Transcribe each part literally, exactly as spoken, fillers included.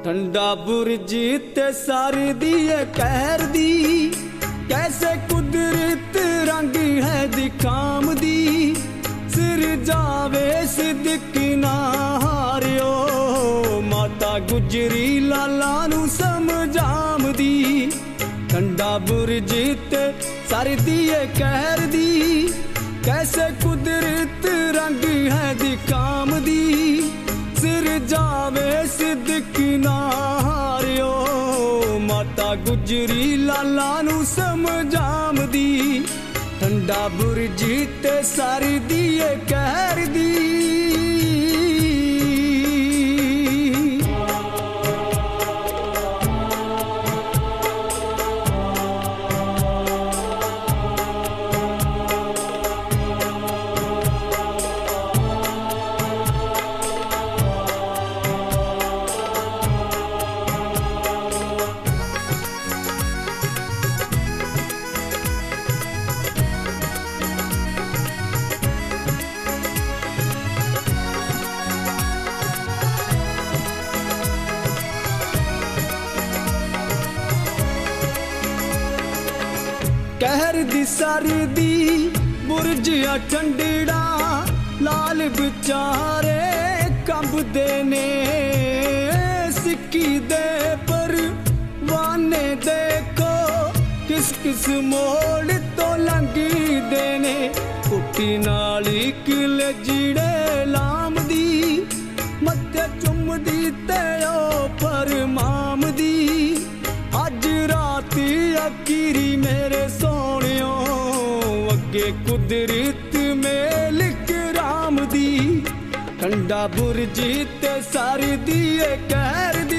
ठंडा बुरज ते सरदी है कहर दी, कैसे कुदरत रंग है दिखाम दी। सिर जावे सिदक ना हारियो, माता गुजरी लाला नू समझाम दी। ठंडा बुरज ते सरदी है कहर दी, कैसे कुदरत रंग है दिखाम दी। सिर जावे सिदक ना हारियो, माता गुजरी लाला नू समझाम दी। ठंडा बुरज ते सरदी है कहर दी। कहर दी सरदी बुरज ठंडड़ा, लाल बिचारे कंबदे ने। सिक्की दे परवाने देखो किस किस मोड़ तो लंघदे ने। कुट्टी नाल किले जिड़े लाम दी, मत्थे चुमदी ते ओ परमाम दी। अज रात अकीरी मेरे सोनियो, अगे कुदरत मेल कराम दी। ठंडा बुरज ते सरदी है कहर दी।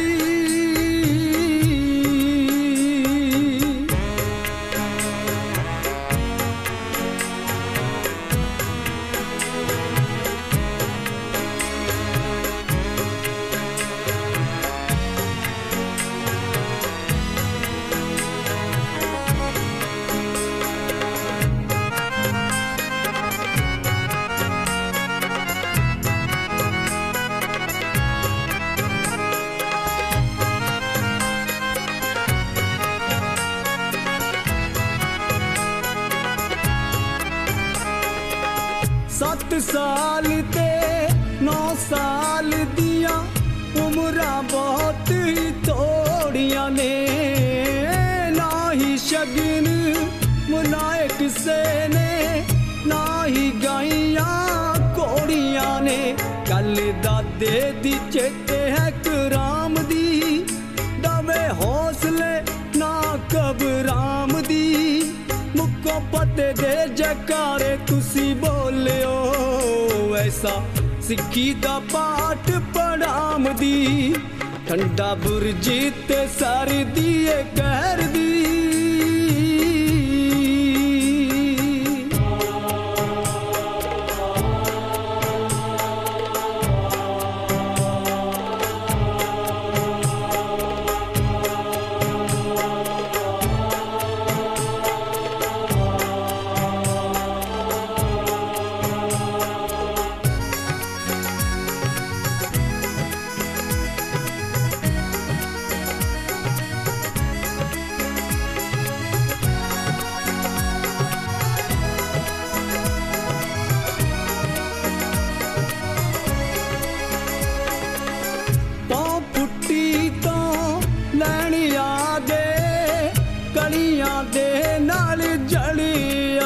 सत्त साल ते नौ साल दिया उमरा बहुत ही थोड़िया ने। ना ही शगन मुनाए किसे ने, ना ही गाइयां कोड़ियां ने। गल दादे दी चेते है कराम दी, दवे हौसले ना घबराम दी। मुक्को पते दे जकारे तुसी बोलियो, ऐसा सिक्खी दा पाठ पढ़ाम दी। ठंडा बुरज ते सरदी है कहर दी। दे नाल जली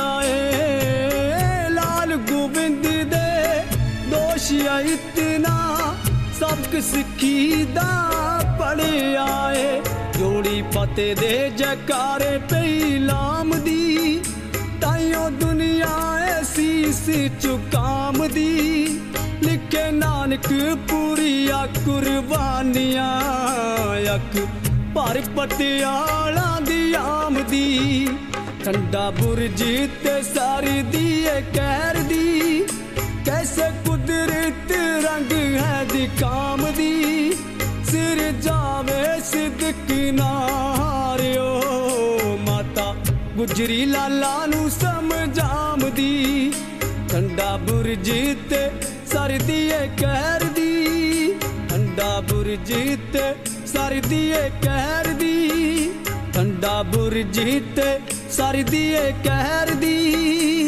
आए, लाल गोबिंद दे दोषिया इतना सबक सिक्खी दा पढ़े आए। जोड़ी पते दे जकारे पे लाम दी, ताइयों दुनिया शीस चुकाम दी। लिखे नानक पूरिया कुर्बानियां, अक पर पटियाला दी आमदी। ठंडा बुरज ते सरदी है कहर दी, कैसे कुदरत रंग है दिखाम दी। सिर जावे सिदक नारियो, माता गुजरी लाला नू समझाम दी। ठंडा बुरज ते सरदी है कहर दी, ठंडा बुरज ते सरदी ए कहर दी ठंडा बुरजी ते सरदी ए कहर दी